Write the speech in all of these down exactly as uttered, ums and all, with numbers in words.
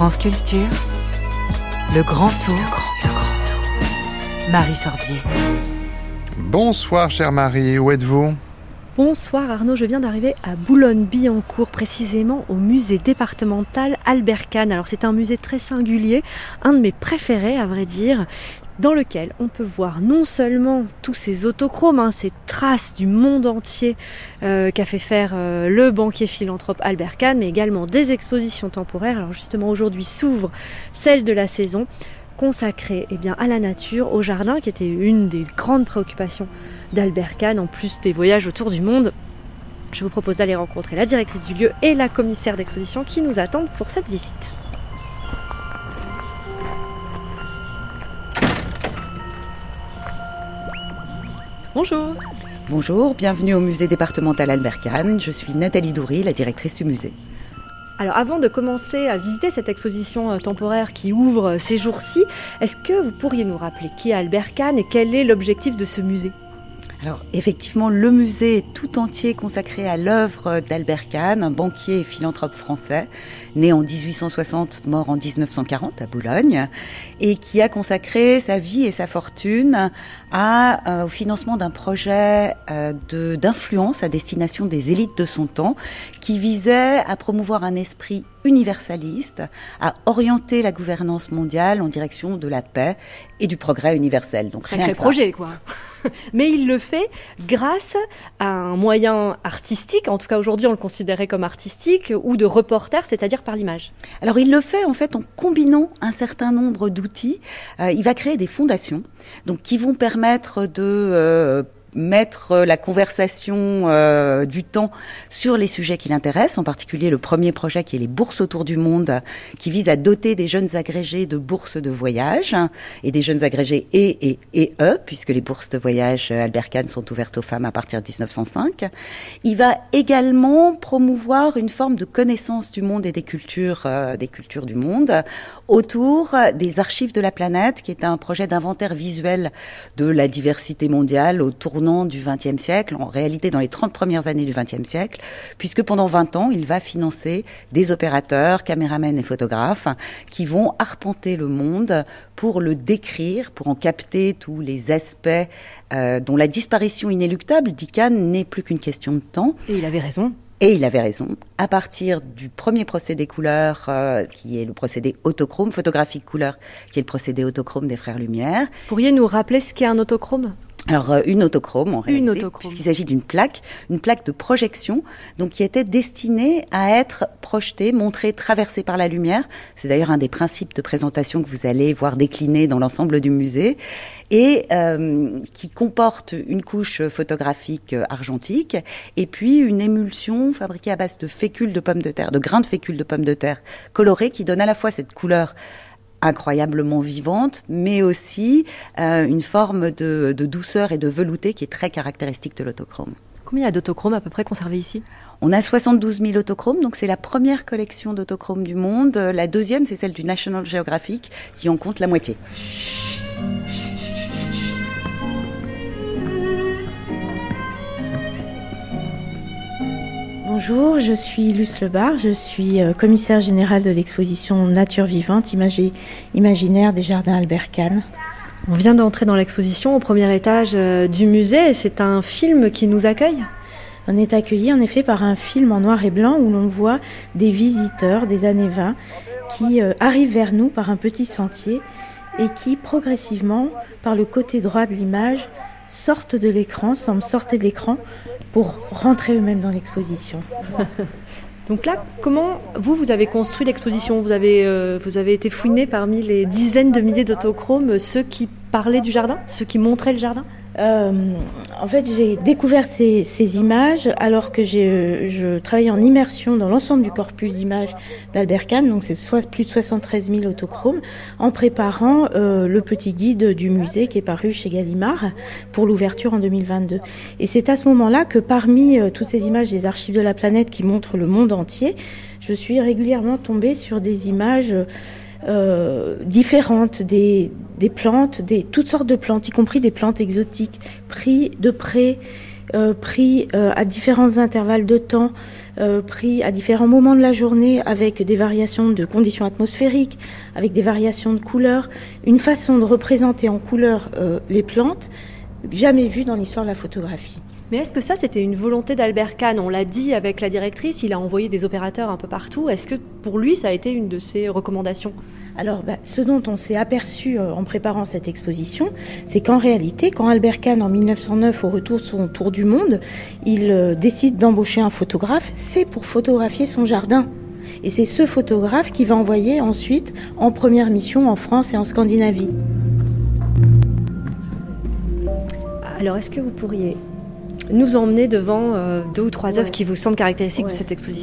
France Culture, le grand tour, le grand tour, grand tour. Marie Sorbier. Bonsoir chère Marie, où êtes-vous ? Bonsoir Arnaud, je viens d'arriver à Boulogne-Billancourt, précisément au musée départemental Albert Kahn. Alors c'est un musée très singulier, un de mes préférés à vrai dire, dans lequel on peut voir non seulement tous ces autochromes, hein, ces traces du monde entier euh, qu'a fait faire euh, le banquier philanthrope Albert Kahn, mais également des expositions temporaires. Alors justement aujourd'hui s'ouvre celle de la saison, consacrée eh bien, à la nature, au jardin, qui était une des grandes préoccupations d'Albert Kahn, en plus des voyages autour du monde. Je vous propose d'aller rencontrer la directrice du lieu et la commissaire d'exposition qui nous attendent pour cette visite. Bonjour. Bonjour, bienvenue au musée départemental Albert Kahn. Je suis Nathalie Doury, la directrice du musée. Alors avant de commencer à visiter cette exposition temporaire qui ouvre ces jours-ci, est-ce que vous pourriez nous rappeler qui est Albert Kahn et quel est l'objectif de ce musée ? Alors effectivement, le musée est tout entier consacré à l'œuvre d'Albert Kahn, un banquier et philanthrope français, né en dix-huit cent soixante, mort en dix-neuf cent quarante à Boulogne, et qui a consacré sa vie et sa fortune à, euh, au financement d'un projet euh, de, d'influence à destination des élites de son temps, qui visait à promouvoir un esprit universaliste, à orienter la gouvernance mondiale en direction de la paix et du progrès universel. Donc rien que ça. Projet, quoi. Mais il le fait grâce à un moyen artistique, en tout cas aujourd'hui on le considérait comme artistique, ou de reporter, c'est-à-dire par l'image. Alors il le fait en fait en combinant un certain nombre d'outils. Euh, il va créer des fondations, donc qui vont permettre de euh, mettre la conversation euh, du temps sur les sujets qui l'intéressent, en particulier le premier projet qui est les bourses autour du monde, qui vise à doter des jeunes agrégés de bourses de voyage, et des jeunes agrégés et, et, et eux, puisque les bourses de voyage Albert Kahn sont ouvertes aux femmes à partir de dix-neuf cent cinq. Il va également promouvoir une forme de connaissance du monde et des cultures, euh, des cultures du monde, autour des archives de la planète, qui est un projet d'inventaire visuel de la diversité mondiale autour du vingtième siècle, en réalité dans les trente premières années du vingtième siècle, puisque pendant vingt ans, il va financer des opérateurs, caméramens et photographes qui vont arpenter le monde pour le décrire, pour en capter tous les aspects euh, dont la disparition inéluctable, dit Kahn, n'est plus qu'une question de temps. Et il avait raison. Et il avait raison. À partir du premier procédé couleur, euh, qui est le procédé autochrome, photographique couleur, qui est le procédé autochrome des frères Lumière. Pourriez nous rappeler ce qu'est un autochrome ? Alors, euh, une autochrome, en réalité, une autochrome. puisqu'il s'agit d'une plaque, une plaque de projection, donc qui était destinée à être projetée, montrée, traversée par la lumière. C'est d'ailleurs un des principes de présentation que vous allez voir décliner dans l'ensemble du musée, et euh, qui comporte une couche photographique argentique, et puis une émulsion fabriquée à base de fécule de pommes de terre, de grains de fécule de pommes de terre colorés, qui donne à la fois cette couleur incroyablement vivante, mais aussi euh, une forme de, de douceur et de velouté qui est très caractéristique de l'autochrome. Combien il y a d'autochromes à peu près conservés ici ? On a soixante-douze mille autochromes, donc c'est la première collection d'autochromes du monde. La deuxième, c'est celle du National Geographic, qui en compte la moitié. Bonjour, je suis Luce Lebar, je suis commissaire générale de l'exposition Nature vivante, images et imaginaire des jardins Albert Kahn. On vient d'entrer dans l'exposition au premier étage du musée et c'est un film qui nous accueille. On est accueilli en effet par un film en noir et blanc où l'on voit des visiteurs des années vingt qui arrivent vers nous par un petit sentier et qui progressivement, par le côté droit de l'image, sortent de l'écran, semblent sortir de l'écran pour rentrer eux-mêmes dans l'exposition. Donc là, comment vous, vous avez construit l'exposition ? Vous avez, euh, vous avez été fouiné parmi les dizaines de milliers d'autochromes, ceux qui parlaient du jardin, ceux qui montraient le jardin ? Euh, en fait, j'ai découvert ces, ces images alors que j'ai, je travaillais en immersion dans l'ensemble du corpus d'images d'Albert Kahn, donc c'est soit, plus de soixante-treize mille autochromes, en préparant euh, le petit guide du musée qui est paru chez Gallimard pour l'ouverture en deux mille vingt-deux. Et c'est à ce moment-là que parmi euh, toutes ces images des archives de la planète qui montrent le monde entier, je suis régulièrement tombée sur des images Euh, différentes, des, des plantes, des, toutes sortes de plantes, y compris des plantes exotiques, pris de près euh, pris euh, à différents intervalles de temps, euh, pris à différents moments de la journée, avec des variations de conditions atmosphériques, avec des variations de couleurs, une façon de représenter en couleur euh, les plantes jamais vue dans l'histoire de la photographie. Mais est-ce que ça, c'était une volonté d'Albert Kahn ? On l'a dit avec la directrice, il a envoyé des opérateurs un peu partout. Est-ce que pour lui, ça a été une de ses recommandations ? Alors, bah, ce dont on s'est aperçu euh, en préparant cette exposition, c'est qu'en réalité, quand Albert Kahn, en mille neuf cent neuf, au retour de son tour du monde, il euh, décide d'embaucher un photographe, c'est pour photographier son jardin. Et c'est ce photographe qui va envoyer ensuite en première mission en France et en Scandinavie. Alors, est-ce que vous pourriez nous emmener devant euh, deux ou trois œuvres ouais. qui vous semblent caractéristiques ouais. de cette exposition ?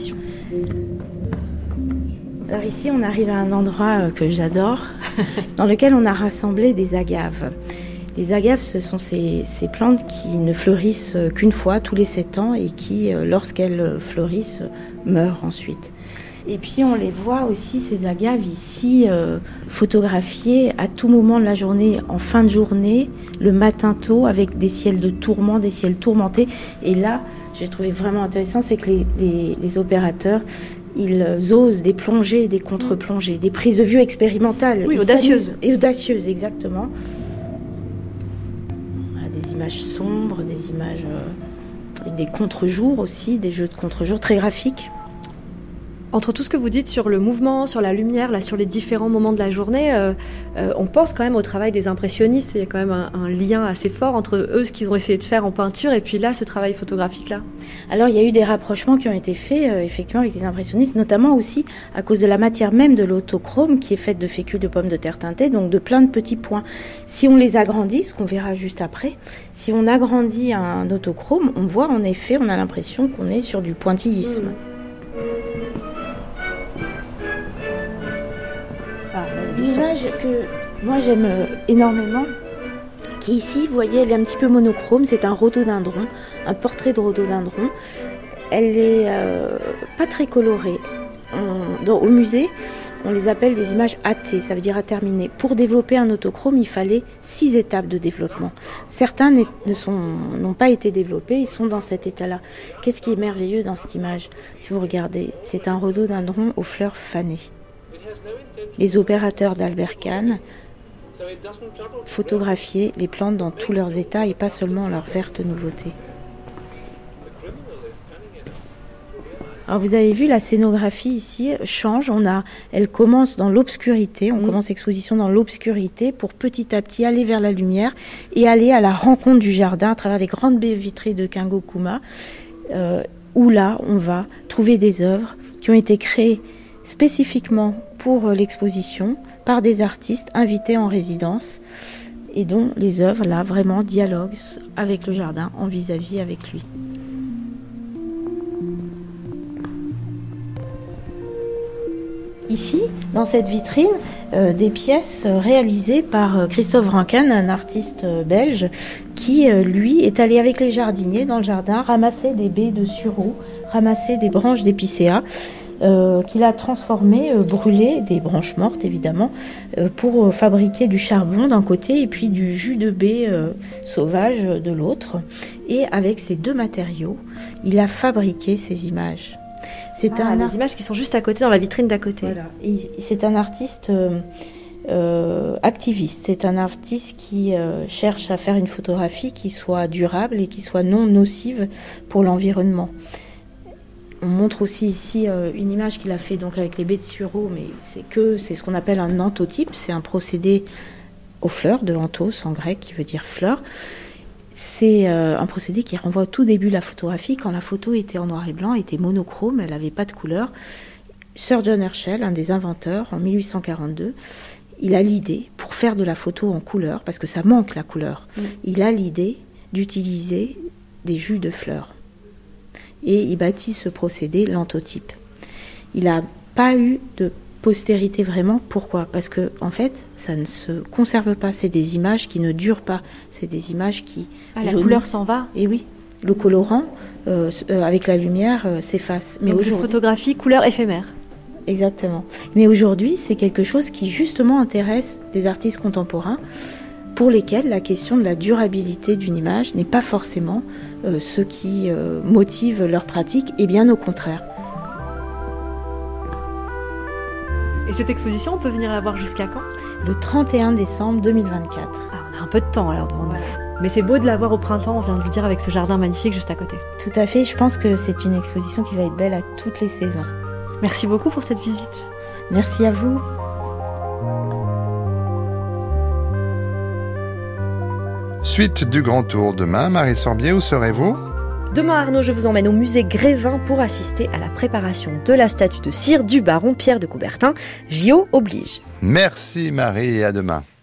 Alors ici, on arrive à un endroit euh, que j'adore, dans lequel on a rassemblé des agaves. Les agaves, ce sont ces, ces plantes qui ne fleurissent qu'une fois tous les sept ans et qui, euh, lorsqu'elles fleurissent, meurent ensuite. Et puis on les voit aussi, ces agaves ici, euh, photographiées à tout moment de la journée, en fin de journée, le matin tôt, avec des ciels de tourment, des ciels tourmentés. Et là, j'ai trouvé vraiment intéressant, c'est que les, les, les opérateurs, ils osent des plongées et des contre-plongées, des prises de vue expérimentales. Oui, ils audacieuses. Et audacieuses, exactement. Voilà, des images sombres, des images euh, avec des contre-jours aussi, des jeux de contre-jours très graphiques. Entre tout ce que vous dites sur le mouvement, sur la lumière, là, sur les différents moments de la journée, euh, euh, on pense quand même au travail des impressionnistes. Il y a quand même un, un lien assez fort entre eux, ce qu'ils ont essayé de faire en peinture, et puis là, ce travail photographique-là. Alors, il y a eu des rapprochements qui ont été faits, euh, effectivement, avec les impressionnistes, notamment aussi à cause de la matière même de l'autochrome, qui est faite de fécule de pommes de terre teintées, donc de plein de petits points. Si on les agrandit, ce qu'on verra juste après, si on agrandit un autochrome, on voit en effet, on a l'impression qu'on est sur du pointillisme. Mmh. L'image que moi j'aime énormément, qui ici, vous voyez, elle est un petit peu monochrome, c'est un rhododendron, un portrait de rhododendron. Elle est euh, pas très colorée. On, dans, au musée, on les appelle des images A T, ça veut dire à terminer. Pour développer un autochrome, il fallait six étapes de développement. Certains ne sont, n'ont pas été développés, ils sont dans cet état-là. Qu'est-ce qui est merveilleux dans cette image ? Si vous regardez, c'est un rhododendron aux fleurs fanées. Les opérateurs d'Albert Kahn photographiaient les plantes dans tous leurs états et pas seulement leur verte nouveauté. Alors vous avez vu, la scénographie ici change. On a, elle commence dans l'obscurité, on mmh. commence l'exposition dans l'obscurité pour petit à petit aller vers la lumière et aller à la rencontre du jardin à travers les grandes baies vitrées de Kingo-kuma, euh, où là on va trouver des œuvres qui ont été créées spécifiquement pour l'exposition par des artistes invités en résidence et dont les œuvres là vraiment dialoguent avec le jardin, en vis-à-vis avec lui. Ici, dans cette vitrine, euh, des pièces réalisées par Christophe Rankin, un artiste belge, qui, euh, lui, est allé avec les jardiniers dans le jardin, ramasser des baies de sureau, ramasser des branches d'épicéa, euh, qu'il a transformées, euh, brûlées, des branches mortes évidemment, euh, pour euh, fabriquer du charbon d'un côté et puis du jus de baie euh, sauvage de l'autre. Et avec ces deux matériaux, il a fabriqué ces images. C'est ah, un art... les images qui sont juste à côté, dans la vitrine d'à côté. Voilà. Et c'est un artiste euh, euh, activiste. C'est un artiste qui euh, cherche à faire une photographie qui soit durable et qui soit non nocive pour l'environnement. On montre aussi ici euh, une image qu'il a fait donc avec les baies de sureau, mais c'est que c'est ce qu'on appelle un anthotype. C'est un procédé aux fleurs, de anthos en grec, qui veut dire fleur. C'est euh, un procédé qui renvoie au tout début de la photographie, quand la photo était en noir et blanc, était monochrome, elle n'avait pas de couleur. Sir John Herschel, un des inventeurs, en mille huit cent quarante-deux, il a l'idée, pour faire de la photo en couleur, parce que ça manque la couleur, mmh. il a l'idée d'utiliser des jus de fleurs. Et il bâtit ce procédé, l'anthotype. Il n'a pas eu de postérité vraiment. Pourquoi ? Parce que en fait, ça ne se conserve pas. C'est des images qui ne durent pas. C'est des images qui ah, la couleur s'en va. Et oui, le colorant euh, euh, avec la lumière euh, s'efface. Mais aujourd'hui, photographie couleur éphémère. Exactement. Mais aujourd'hui, c'est quelque chose qui justement intéresse des artistes contemporains, pour lesquels la question de la durabilité d'une image n'est pas forcément euh, ce qui euh, motive leur pratique, et bien au contraire. Et cette exposition, on peut venir la voir jusqu'à quand ? Le trente et un décembre deux mille vingt-quatre. Ah, on a un peu de temps alors devant nous. Voilà. Mais c'est beau de la voir au printemps, on vient de le dire, avec ce jardin magnifique juste à côté. Tout à fait, je pense que c'est une exposition qui va être belle à toutes les saisons. Merci beaucoup pour cette visite. Merci à vous. Suite du Grand Tour demain, Marie Sorbier, où serez-vous ? Demain, Arnaud, je vous emmène au musée Grévin pour assister à la préparation de la statue de cire du baron Pierre de Coubertin. J O oblige. Merci Marie et à demain.